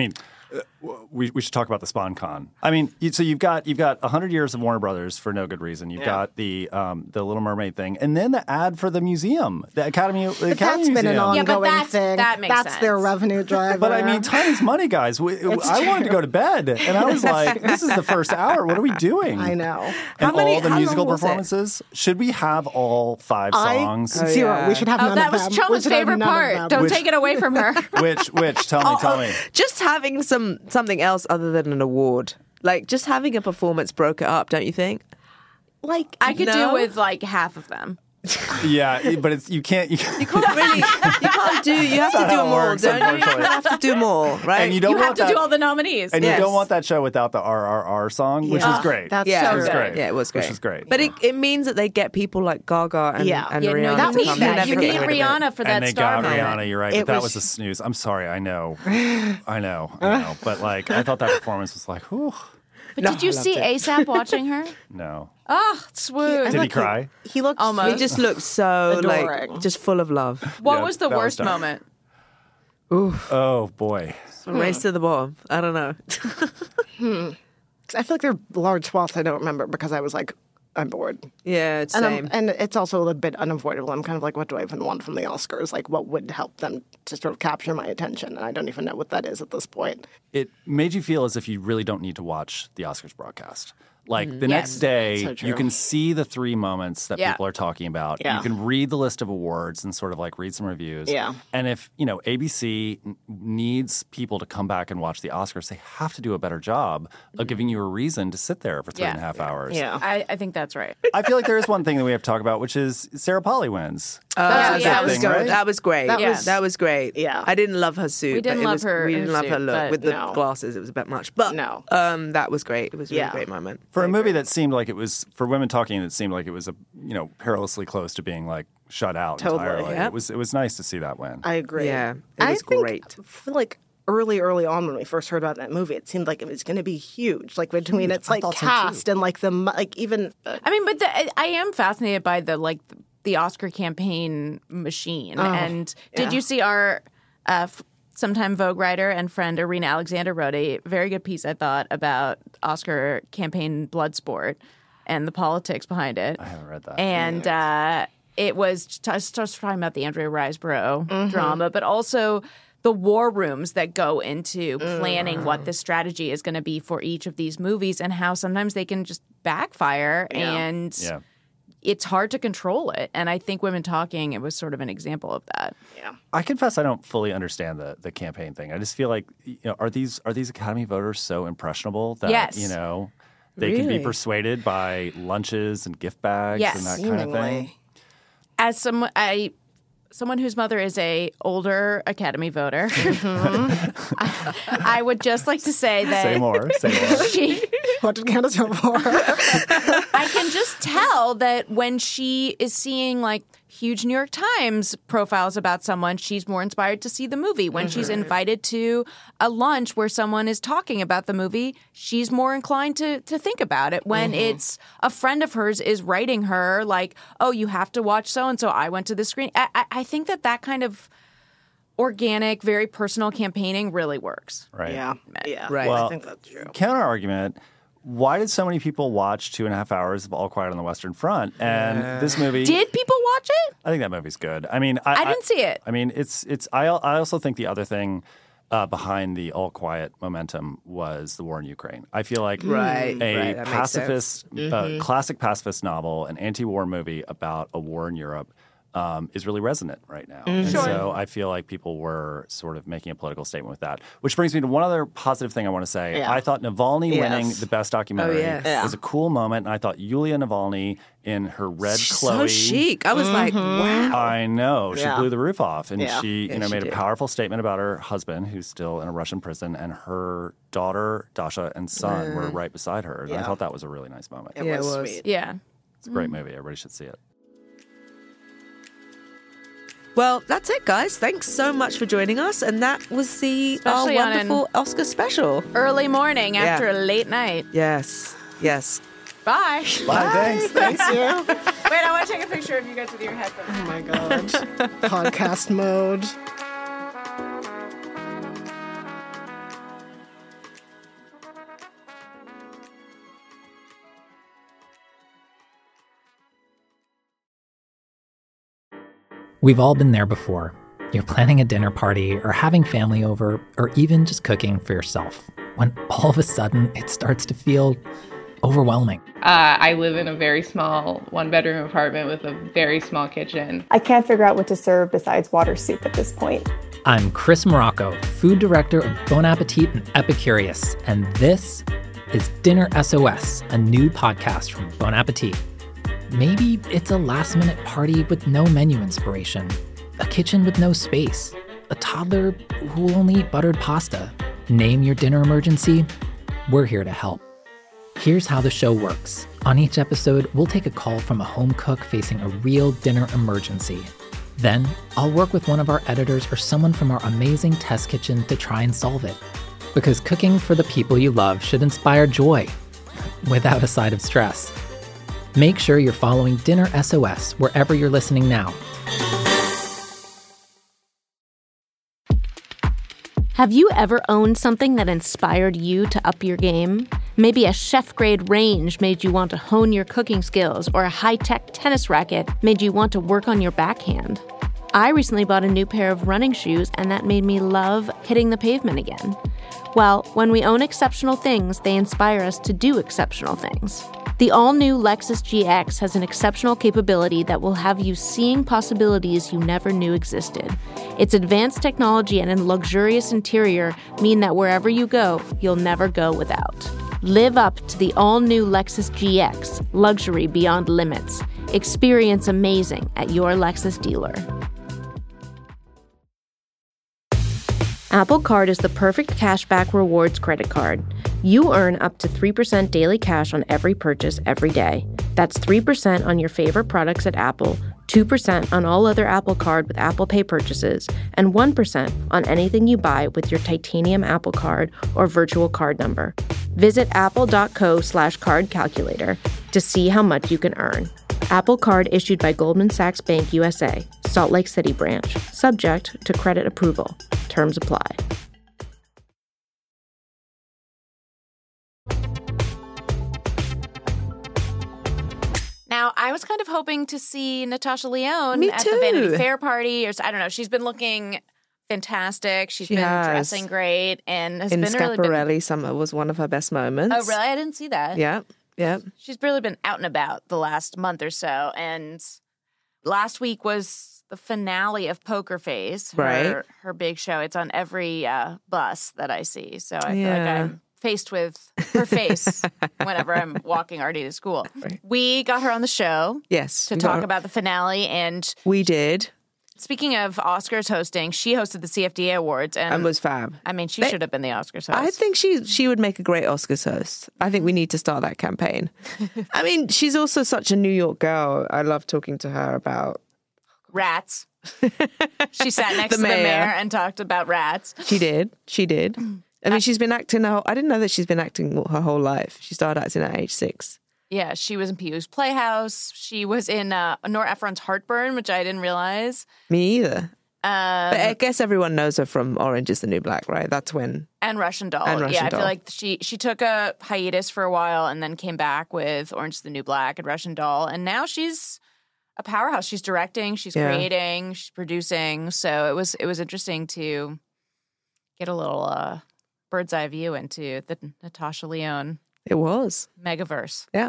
we, we should talk about the SpawnCon. I mean, you, so you've got you've got one hundred years of Warner Brothers for no good reason. You've Yeah. got the um, the Little Mermaid thing, and then the ad for the museum, the Academy. The But Academy that's been an Museum. Yeah, but ongoing that's- thing. that makes that's their sense. revenue driver. But I mean, time is money, guys. We, I wanted to go to bed, and I was like, "This is the first hour. What are we doing?" I know. And How many- all the how long musical was it? performances. Should we have all five I songs? zero. yeah. We should have Oh, none that of was them. We Choma's should have favorite none of part. them. Don't Which- take it away from her. which which? Tell me, tell me. Just having some something else other than an award, like just having a performance broke it up, don't you think? Like I could No? do with like half of them. Yeah, but it's you can't. You can't You can't really, you can't do. You have to That's do how it more, works, don't you? You unfortunately. have to do more, right? and you don't You have want to that, do all the nominees. and Yes. you don't want that show without the R R R song, which Yeah. was great. That's yeah, so it was good. great. Yeah, it was great. Which was great. But it, it means that they get people like Gaga and, Yeah. and Yeah, Rihanna no, That to you was come. need You'll that. never You get need rid of it. Rihanna for that and they star got moment. Rihanna. You're right, It but that was- was a snooze. I'm sorry. I know. I know. I know. But like, I thought that performance was like, whew. But No, did you I loved see it. ASAP watching her? No. Oh, swoon. Did he Look, cry? He looked Almost. He just looks so Adoring. like just full of love. What Yeah, was the that was worst dark. moment? Oh boy. Race to the bottom. I don't know. I feel like there are large swaths I don't remember because I was like, I'm bored. Yeah, it's And, same. I'm, and it's also a bit unavoidable. I'm kind of like, what do I even want from the Oscars? Like, what would help them to sort of capture my attention? And I don't even know what that is at this point. It made you feel as if you really don't need to watch the Oscars broadcast. Like the Yes. next day, So true. you can see the three moments that Yeah. people are talking about. Yeah. You can read the list of awards and sort of like read some reviews. Yeah. And if, you know, A B C n- needs people to come back and watch the Oscars, they have to do a better job of giving you a reason to sit there for three Yeah. and a half hours. Yeah. I, I think that's right. I feel like there is one thing that we have to talk about, which is Sarah Polly wins. Uh, That's a that good was thing, good. right? That was great. That yeah, was- that was great. Yeah. I didn't love her suit. We didn't but it love was, her- We her didn't love her suit, look but with the no. glasses. It was a bit much, but No. um, that was great. It was a really Yeah. great moment. For a movie that seemed like it was for women talking, it seemed like it was a you know perilously close to being like shut out Totally, entirely. yep. It was it was nice to see that win. I agree. Yeah, it I was think, great. I feel like early, early on when we first heard about that movie, it seemed like it was going to be huge. Like between its I like thought so, cast and like the mo- like even uh, I mean, but the, I- I am fascinated by the like the Oscar campaign machine. and did yeah. you see our uh, f- sometime Vogue writer and friend Irina Alexander wrote a very good piece, I thought, about Oscar campaign blood sport and the politics behind it. I haven't read that. And uh, it was just, just talking about the Andrea Riseborough drama, but also the war rooms that go into planning what the strategy is going to be for each of these movies and how sometimes they can just backfire and yeah. it's hard to control it. And I think Women Talking, it was sort of an example of that. yeah. I confess I don't fully understand the the campaign thing. I just feel like you know, are these are these Academy voters so impressionable that Yes. you know they can be Really? persuaded by lunches and gift bags Yes. and that kind of thing? Seemingly. As someone, I, someone whose mother is a older Academy voter, I, I would just like to say that Say more. Say more. she What did Candace vote for? I can just tell that when she is seeing like huge New York Times profiles about someone, she's more inspired to see the movie. When she's invited to a lunch where someone is talking about the movie, she's more inclined to to think about it. When it's a friend of hers is writing her like, "Oh, you have to watch so and so. I went to the screen." I, I, I think that that kind of organic, very personal campaigning really works. Right. yeah. Yeah. Right. I Well, think that's true. Counter argument. Why did so many people watch two and a half hours of All Quiet on the Western Front? And this movie, Did people watch it? I think that movie's good. I mean, I, I didn't see it. I mean, it's it's. I I also think the other thing uh, behind the All Quiet momentum was the war in Ukraine. I feel like Right, a right, that makes pacifist, sense. uh, classic pacifist novel, an anti-war movie about a war in Europe. Um, is really resonant right now. And Sure. so I feel like people were sort of making a political statement with that. Which brings me to one other positive thing I want to say. Yeah. I thought Navalny Yes. winning the best documentary Oh, yes. Yeah. was a cool moment. And I thought Yulia Navalny in her red She's Chloe. so chic. I was like, wow. I know. She Yeah. blew the roof off. And Yeah. she, you Yeah, know, she made did. a powerful statement about her husband, who's still in a Russian prison, and her daughter, Dasha, and son were right beside her. And I Yeah. thought that was a really nice moment. It Yeah, it was, was. sweet. Yeah. It's a great movie. Everybody should see it. Well, that's it, guys. Thanks so much for joining us. And that was the our Especially on an- wonderful Oscar special. Early morning after Yeah. a late night. Yes. Yes. Bye. Bye. Thanks. Thanks, you. Wait, I want to take a picture of you guys with your headphones. Oh my god. Podcast mode. We've all been there before. You're planning a dinner party or having family over or even just cooking for yourself when all of a sudden it starts to feel overwhelming. Uh, I live in a very small one-bedroom apartment with a very small kitchen. I can't figure out what to serve besides water soup at this point. I'm Chris Morocco, food director of Bon Appetit and Epicurious, and this is Dinner S O S, a new podcast from Bon Appetit. Maybe it's a last-minute party with no menu inspiration, a kitchen with no space, a toddler who will only eat buttered pasta. Name your dinner emergency. We're here to help. Here's how the show works. On each episode, we'll take a call from a home cook facing a real dinner emergency. Then, I'll work with one of our editors or someone from our amazing test kitchen to try and solve it. Because cooking for the people you love should inspire joy, without a side of stress. Make sure you're following Dinner S O S wherever you're listening now. Have you ever owned something that inspired you to up your game? Maybe a chef-grade range made you want to hone your cooking skills, or a high-tech tennis racket made you want to work on your backhand. I recently bought a new pair of running shoes, and that made me love hitting the pavement again. Well, when we own exceptional things, they inspire us to do exceptional things. The all-new Lexus G X has an exceptional capability that will have you seeing possibilities you never knew existed. Its advanced technology and a luxurious interior mean that wherever you go, you'll never go without. Live up to the all-new Lexus G X, luxury beyond limits. Experience amazing at your Lexus dealer. Apple Card is the perfect cashback rewards credit card. You earn up to three percent daily cash on every purchase every day. That's three percent on your favorite products at Apple, two percent on all other Apple Card with Apple Pay purchases, and one percent on anything you buy with your titanium Apple Card or virtual card number. Visit apple.co slash card calculator to see how much you can earn. Apple Card issued by Goldman Sachs Bank U S A, Salt Lake City branch, subject to credit approval. Terms apply. Now, I was kind of hoping to see Natasha Lyonne Me at too. the Vanity Fair party, or I don't know. She's been looking fantastic. She's She been has. dressing great, and has In been really Schiaparelli, been. summer was one of her best moments. Oh, really? I didn't see that. Yeah, yeah. She's really been out and about the last month or so, and last week was the finale of Poker Face, her, Right. her big show. It's on every uh, bus that I see, so I feel like Yeah. I'm faced with her face whenever I'm walking Artie to school. Right. We got her on the show Yes. to we talk got- about the finale, and We did. speaking of Oscars hosting, she hosted the C F D A Awards, and And was fab. I mean, she They- should have been the Oscars host. I think she she would make a great Oscars host. I think we need to start that campaign. I mean, she's also such a New York girl. I love talking to her about. Rats. She sat next The to the mayor. mayor and talked about rats. She did. She did. I mean, she's been acting. Her whole, I didn't know that she's been acting her whole life. She started acting at age six. Yeah, she was in Pee Wee's Playhouse. She was in uh, Nora Ephron's Heartburn, which I didn't realize. Me either. Um, But I guess everyone knows her from Orange is the New Black, right? That's when. and Russian Doll. And Russian yeah, I Doll. feel like she she took a hiatus for a while and then came back with Orange is the New Black and Russian Doll, and now she's a powerhouse. She's directing, she's Yeah. creating, she's producing. So it was it was interesting to get a little uh, bird's eye view into the Natasha Lyonne It was. megaverse. Yeah.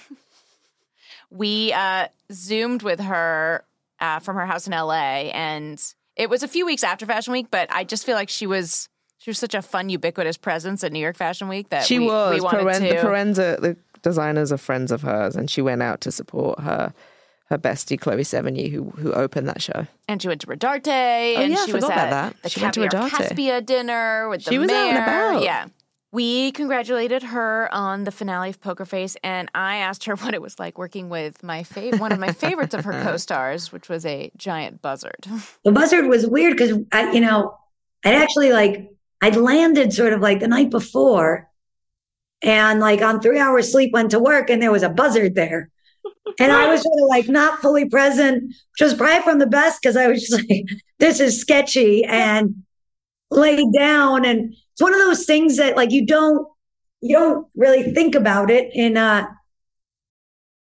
We uh, Zoomed with her uh, from her house in L A, and it was a few weeks after Fashion Week, but I just feel like she was she was such a fun, ubiquitous presence at New York Fashion Week that She we, was. we wanted Paren- to. The Parenza, the designers are friends of hers, and she went out to support her her bestie Chloe Sevigny, who who opened that show. and she went to Rodarte, and yeah, I she was forgot at about that. the She went to Caviar Rodarte. Caspia dinner with the She was mayor. out and about. Yeah. We congratulated her on the finale of Poker Face, and I asked her what it was like working with my fav- one of my favorites of her co-stars, which was a giant buzzard. The buzzard was weird because I, you know, I'd actually like I'd landed sort of like the night before, and like on three hours sleep went to work, and there was a buzzard there, and I was sort of like not fully present, which was probably from the best because I was just like, this is sketchy, and laid down, and it's one of those things that like you don't you don't really think about it in uh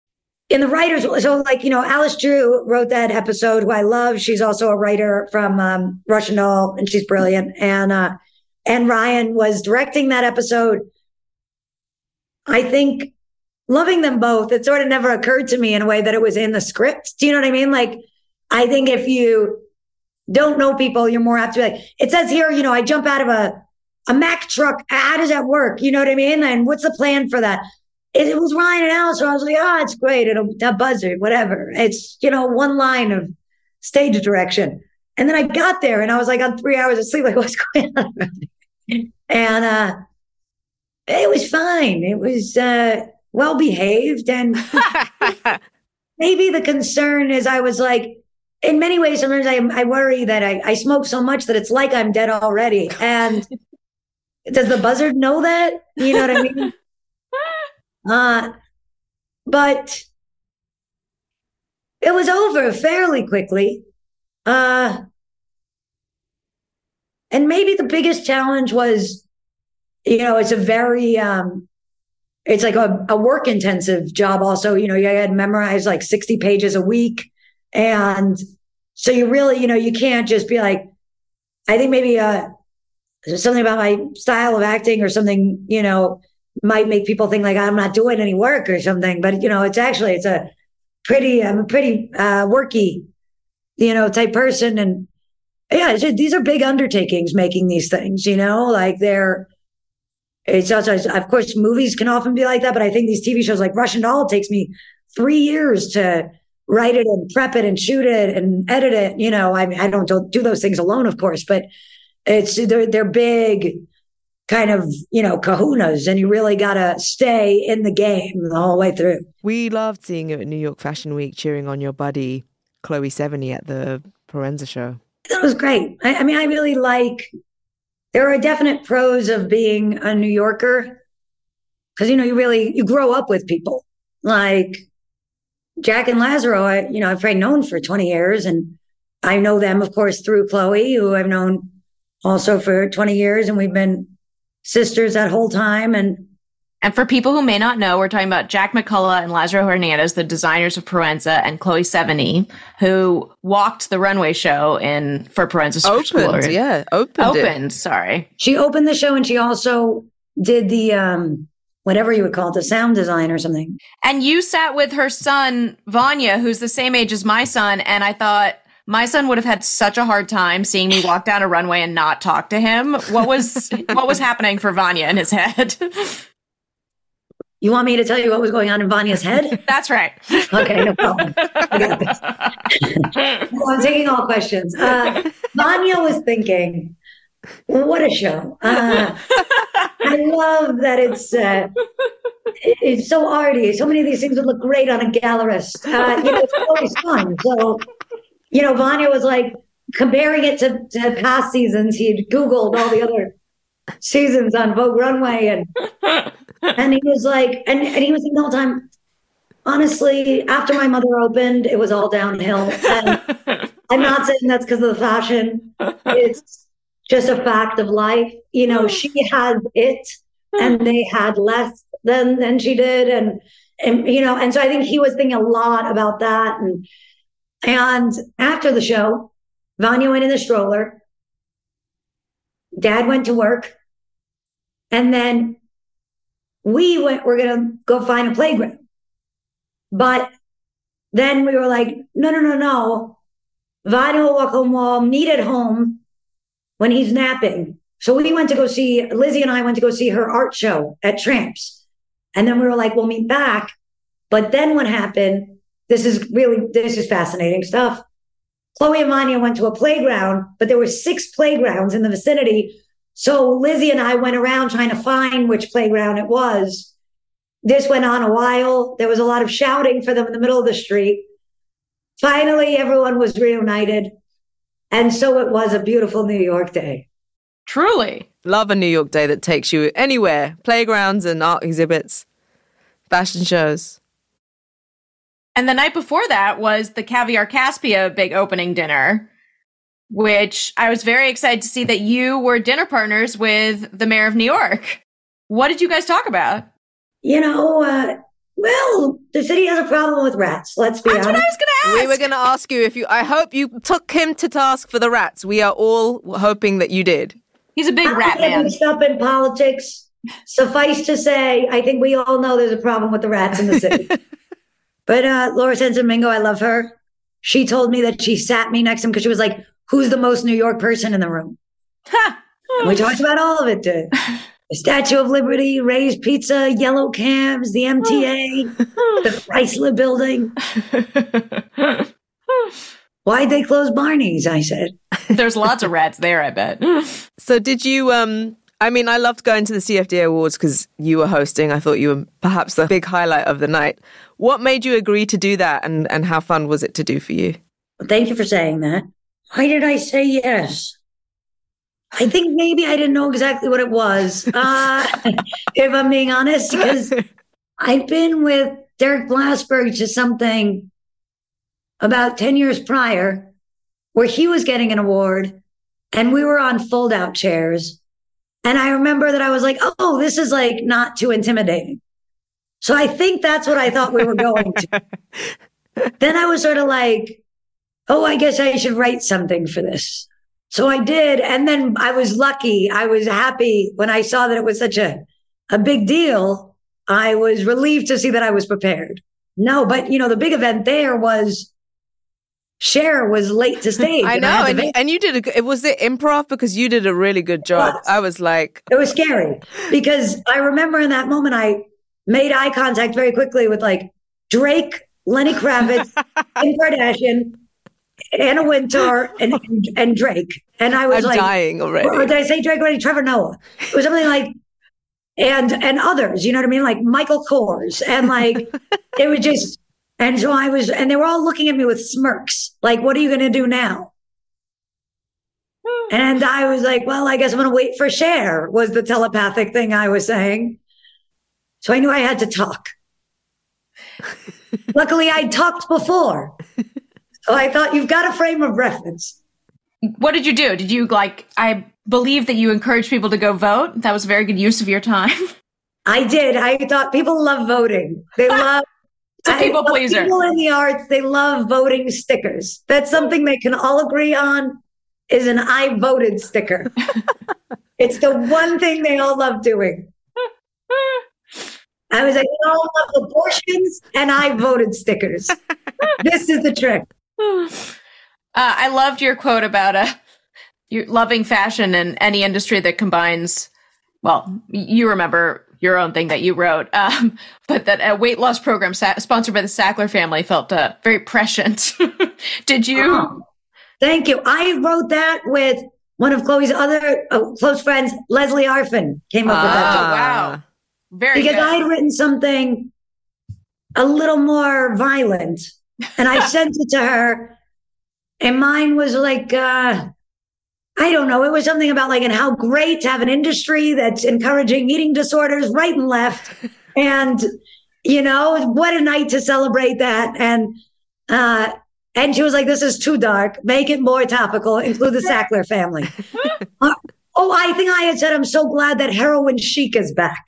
in the writers, so like, you know, Alice Drew wrote that episode, who I love. She's also a writer from um, Russian Doll, and she's brilliant. And uh, and Ryan was directing that episode. I think loving them both, it sort of never occurred to me in a way that it was in the script. Do you know what I mean? Like, I think if you don't know people, you're more apt to be like, it says here, you know, I jump out of a, a Mack truck. How does that work? You know what I mean? And what's the plan for that? It, it was Ryan and Alice, so I was like, oh, it's great. It'll a buzzard, whatever. It's, you know, one line of stage direction. And then I got there and I was like on three hours of sleep, like, what's going on? And uh, it was fine. It was uh, well behaved. And maybe the concern is I was like, in many ways, sometimes I, I worry that I, I smoke so much that it's like I'm dead already. And does the buzzard know that? You know what I mean? Uh, but it was over fairly quickly. Uh, and maybe the biggest challenge was, you know, it's a very, um, it's like a, a work intensive job also. You know, you had to memorize like sixty pages a week. And so you really, you know, you can't just be like, I think maybe uh, something about my style of acting or something, you know, might make people think like I'm not doing any work or something. But, you know, it's actually, it's a pretty, I'm a pretty uh, worky, you know, type person. And yeah, it's just, these are big undertakings making these things, you know, like they're, it's also, of course, movies can often be like that. But I think these T V shows like Russian Doll takes me three years to write it and prep it and shoot it and edit it. You know, I mean, I don't do those things alone, of course, but it's, they're, they're big kind of, you know, kahunas, and you really got to stay in the game the whole way through. We loved seeing you at New York Fashion Week, cheering on your buddy, Chloe Sevigny, at the Proenza show. That was great. I, I mean, I really like, there are definite pros of being a New Yorker, because, you know, you really, you grow up with people like Jack and Lazaro. I, you know, I've probably known for twenty years, and I know them, of course, through Chloe, who I've known also for twenty years, and we've been sisters that whole time. And and for people who may not know, we're talking about Jack McCullough and Lazaro Hernandez, the designers of Proenza, and Chloe Sevigny, who walked the runway show in for Proenza Opened, yeah, opened Opened, it. sorry. She opened the show, and she also did the, um, whatever you would call it, the sound design or something. And you sat with her son, Vanya, who's the same age as my son, and I thought, my son would have had such a hard time seeing me walk down a runway and not talk to him. What was what was happening for Vanya in his head? You want me to tell you what was going on in Vanya's head? That's right. Okay, no problem. I got this. Well, I'm taking all questions. Uh, Vanya was thinking, what a show. Uh, I love that it's uh, it's so arty. So many of these things would look great on a gallerist. Uh, you know, it's always fun. So, you know, Vanya was like comparing it to, to past seasons. He'd Googled all the other seasons on Vogue Runway, and and he was like, and, and he was thinking the whole time, honestly, after my mother opened, it was all downhill. And I'm not saying that's because of the fashion. It's just a fact of life. You know, she had it, and they had less than than she did, and and you know, and so I think he was thinking a lot about that. And and after the show, Vanya went in the stroller. Dad went to work. And then we went, we're going to go find a playground. But then we were like, no, no, no, no. Vanya will walk home, we'll meet at home when he's napping. So we went to go see, Lizzie and I went to go see her art show at Tramps. And then we were like, we'll meet back. But then what happened, this is really, this is fascinating stuff. Chloe and Vanya went to a playground, but there were six playgrounds in the vicinity. So Lizzie and I went around trying to find which playground it was. This went on a while. There was a lot of shouting for them in the middle of the street. Finally, everyone was reunited. And so it was a beautiful New York day. Truly. Love a New York day that takes you anywhere. Playgrounds and art exhibits, fashion shows. And the night before that was the Caviar Caspia big opening dinner, which I was very excited to see that you were dinner partners with the mayor of New York. What did you guys talk about? You know, uh, Well, the city has a problem with rats. Let's be That's honest. what I was going to ask. We were going to ask you if you. I hope you took him to task for the rats. We are all hoping that you did. He's a big I'm rat not man. mixed up in politics. Suffice to say, I think we all know there's a problem with the rats in the city. But uh, Laura Sansomingo, I love her. She told me that she sat me next to him because she was like, "Who's the most New York person in the room?" And we talked about all of it. The, the Statue of Liberty, Ray's Pizza, Yellow Cabs, the M T A, the Chrysler Building. Why'd they close Barney's? I said. There's lots of rats there, I bet. So did you, um, I mean, I loved going to the C F D A Awards because you were hosting. I thought you were perhaps the big highlight of the night. What made you agree to do that, and, and how fun was it to do for you? Well, thank you for saying that. Why did I say yes? I think maybe I didn't know exactly what it was, uh, if I'm being honest, because I've been with Derek Blasberg to something about ten years prior where he was getting an award and we were on fold-out chairs. And I remember that I was like, oh, this is like not too intimidating. So I think that's what I thought we were going to. Then I was sort of like, oh, I guess I should write something for this. So I did. And then I was lucky. I was happy when I saw that it was such a, a big deal. I was relieved to see that I was prepared. No, but you know, the big event there was Cher was late to stage. I and know. had And, to you- and you did, a, it was it improv? Because you did a really good job. Yes. I was like, It was scary because I remember in that moment, I made eye contact very quickly with like Drake, Lenny Kravitz, Kim Kardashian, Anna Wintour, and, and, and Drake. And I was I'm like, dying already. Or, or did I say Drake already? Trevor Noah. It was something like, and, and others, you know what I mean? Like Michael Kors. And like, it was just, and so I was, and they were all looking at me with smirks. Like, what are you going to do now? And I was like, well, I guess I'm going to wait for Cher, was the telepathic thing I was saying. So I knew I had to talk. Luckily, I'd talked before. So I thought, you've got a frame of reference. What did you do? Did you like, I believe that you encouraged people to go vote. That was a very good use of your time. I did. I thought people love voting. They love It's a people I- pleaser. People in the arts, they love voting stickers. That's something they can all agree on is an I voted sticker. It's the one thing they all love doing. I was like, we all love abortions and I voted stickers. This is the trick. Uh, I loved your quote about uh, you loving fashion and any industry that combines, well, you remember your own thing that you wrote, um, but that a weight loss program sa- sponsored by the Sackler family felt uh, very prescient. Did you? Oh, thank you. I wrote that with one of Chloe's other uh, close friends, Leslie Arfin, came up with that. Oh, wow. Very Because good. I had written something a little more violent and I sent it to her and mine was like, uh, I don't know. It was something about like, and how great to have an industry that's encouraging eating disorders right and left. And, you know, what a night to celebrate that. And, uh, and she was like, this is too dark. Make it more topical. Include the Sackler family. uh, oh, I think I had said, I'm so glad that heroin chic is back.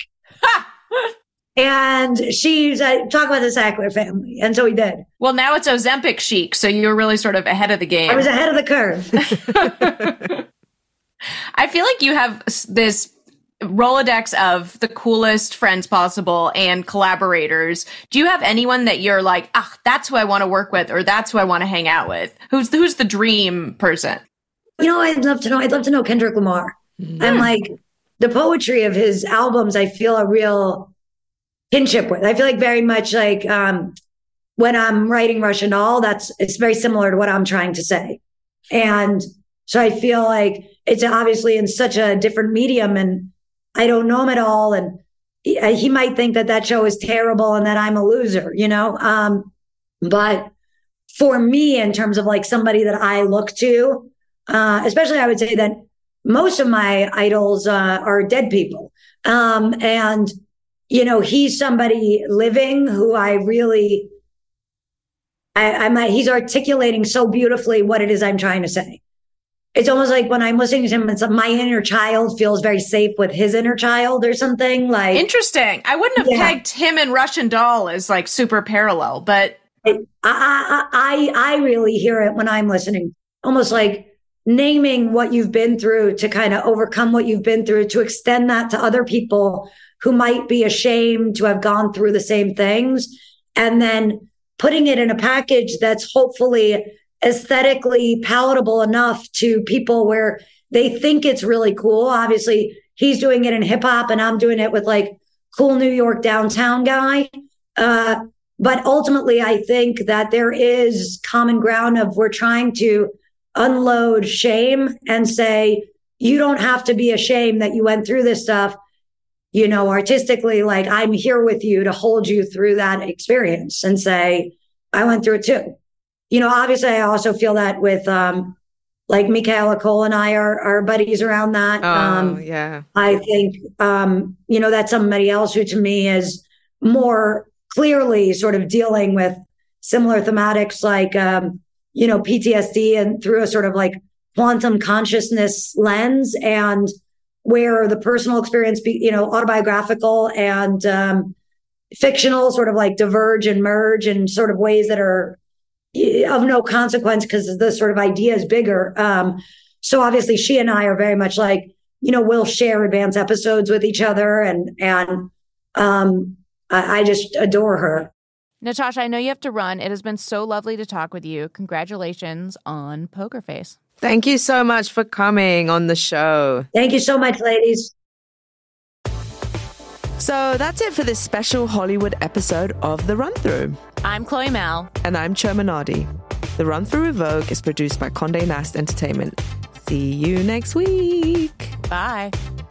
And she's uh, talk about the Sackler family. And so he did. Well, now it's Ozempic chic, so you're really sort of ahead of the game. I was ahead of the curve. I feel like you have s- this Rolodex of the coolest friends possible and collaborators. Do you have anyone that you're like, ah, that's who I want to work with, or that's who I want to hang out with? Who's who's the dream person? You know, I'd love to know. I'd love to know Kendrick Lamar. Mm. And like the poetry of his albums, I feel a real kinship with. I feel like very much like um, when I'm writing Russian Doll, that's it's very similar to what I'm trying to say. And so I feel like it's obviously in such a different medium and I don't know him at all. And he, he might think that that show is terrible and that I'm a loser, you know? Um, but for me, in terms of like somebody that I look to, uh, especially I would say that most of my idols uh, are dead people. Um, and, you know, he's somebody living who I really, I, I'm, he's articulating so beautifully what it is I'm trying to say. it's almost like when I'm listening to him, it's my inner child feels very safe with his inner child or something. Like interesting. I wouldn't have yeah. pegged him and Russian Doll as like super parallel, but I, I I I really hear it when I'm listening, almost like naming what you've been through to kind of overcome what you've been through, to extend that to other people who might be ashamed to have gone through the same things, and then putting it in a package that's hopefully aesthetically palatable enough to people where they think it's really cool. Obviously, he's doing it in hip hop and I'm doing it with like cool New York downtown guy. Uh, but ultimately, I think that there is common ground of we're trying to unload shame and say, you don't have to be ashamed that you went through this stuff. You know, artistically, like I'm here with you to hold you through that experience and say, I went through it too. You know, obviously, I also feel that with um, like Michaela Cole and I are, are buddies around that. Oh, um, yeah. I think, um, you know, that's somebody else who to me is more clearly sort of dealing with similar thematics like, um, you know, P T S D and through a sort of like quantum consciousness lens, and where the personal experience, be, you know, autobiographical and um, fictional sort of like diverge and merge in sort of ways that are of no consequence because the sort of idea is bigger. Um, so obviously she and I are very much like, you know, we'll share advanced episodes with each other, and, and um, I, I just adore her. Natasha, I know you have to run. It has been so lovely to talk with you. Congratulations on Poker Face. Thank you so much for coming on the show. Thank you so much, ladies. So that's it for this special Hollywood episode of The Run Through. I'm Chloe Mal. And I'm Cho Minardi. The Run Through with Vogue is produced by Condé Nast Entertainment. See you next week. Bye.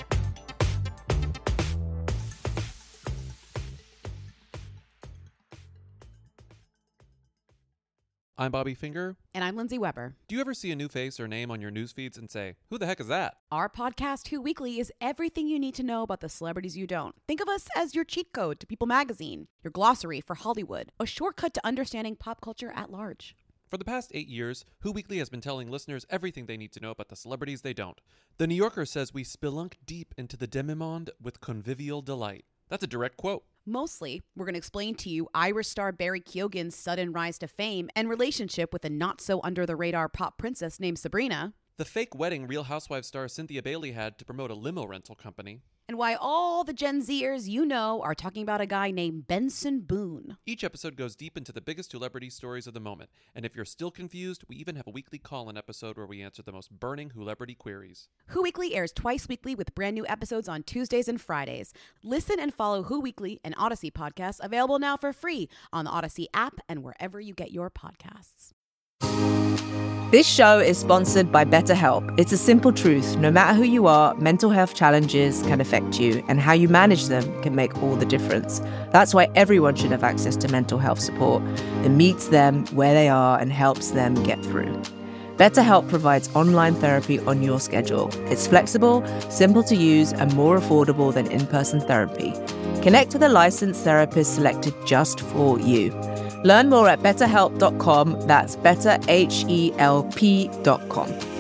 I'm Bobby Finger. And I'm Lindsay Weber. Do you ever see a new face or name on your news feeds and say, who the heck is that? Our podcast, Who Weekly, is everything you need to know about the celebrities you don't. Think of us as your cheat code to People magazine, your glossary for Hollywood, a shortcut to understanding pop culture at large. For the past eight years, Who Weekly has been telling listeners everything they need to know about the celebrities they don't. The New Yorker says we spelunk deep into the demi-monde with convivial delight. That's a direct quote. Mostly, we're going to explain to you Irish star Barry Keoghan's sudden rise to fame and relationship with a not-so-under-the-radar pop princess named Sabrina. The fake wedding Real Housewives star Cynthia Bailey had to promote a limo rental company. And why all the Gen Zers you know are talking about a guy named Benson Boone. Each episode goes deep into the biggest celebrity stories of the moment. And if you're still confused, we even have a weekly call-in episode where we answer the most burning celebrity queries. Who Weekly airs twice weekly with brand new episodes on Tuesdays and Fridays. Listen and follow Who Weekly, an Odyssey podcast, available now for free on the Odyssey app and wherever you get your podcasts. This show is sponsored by BetterHelp. It's a simple truth. No matter who you are, mental health challenges can affect you, and how you manage them can make all the difference. That's why everyone should have access to mental health support that meets them where they are and helps them get through. BetterHelp provides online therapy on your schedule. It's flexible, simple to use, and more affordable than in-person therapy. Connect with a licensed therapist selected just for you. Learn more at better help dot com. That's better H E L P dot com.